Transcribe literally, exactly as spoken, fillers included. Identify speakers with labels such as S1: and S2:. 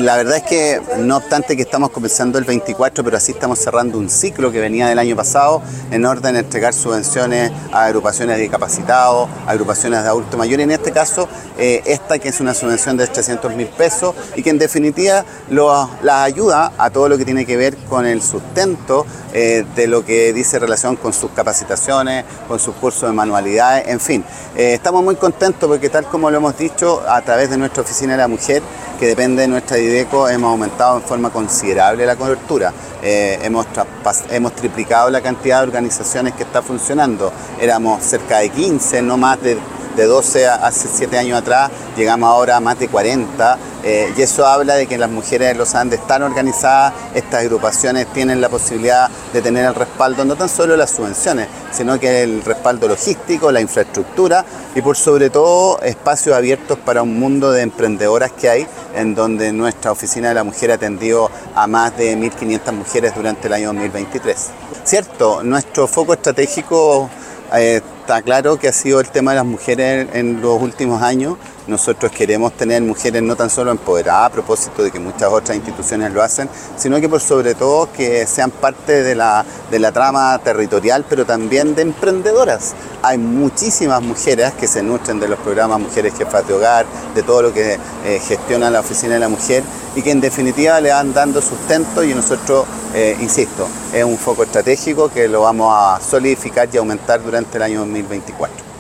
S1: La verdad es que, no obstante que estamos comenzando el veinticuatro, pero así estamos cerrando un ciclo que venía del año pasado en orden a entregar subvenciones a agrupaciones de discapacitados, a agrupaciones de adultos mayores, en este caso eh, esta que es una subvención de trescientos mil pesos y que en definitiva lo, la ayuda a todo lo que tiene que ver con el sustento eh, de lo que dice relación con sus capacitaciones, con sus cursos de manualidades, en fin. Eh, estamos muy contentos porque, tal como lo hemos dicho, a través de nuestra Oficina de la Mujer, que depende de nuestra IDECO, hemos aumentado en forma considerable la cobertura. Eh, hemos, hemos triplicado la cantidad de organizaciones que está funcionando. Éramos cerca de quince, no más de, de doce hace siete años atrás, llegamos ahora a más de cuarenta. Eh, y eso habla de que las mujeres de los Andes están organizadas, estas agrupaciones tienen la posibilidad de tener el respaldo, no tan solo las subvenciones, sino que el respaldo logístico, la infraestructura y por sobre todo espacios abiertos para un mundo de emprendedoras que hay, en donde nuestra Oficina de la Mujer ha atendido a más de mil quinientas mujeres durante el año dos mil veintitrés. Cierto, nuestro foco estratégico eh, está claro que ha sido el tema de las mujeres en los últimos años. Nosotros queremos tener mujeres no tan solo empoderadas, a propósito de que muchas otras instituciones lo hacen, sino que por sobre todo que sean parte de la, de la trama territorial, pero también de emprendedoras. Hay muchísimas mujeres que se nutren de los programas Mujeres Jefas de Hogar, de todo lo que eh, gestiona la Oficina de la Mujer y que en definitiva le van dando sustento y nosotros, eh, insisto, es un foco estratégico que lo vamos a solidificar y aumentar durante el año dos mil veinticuatro.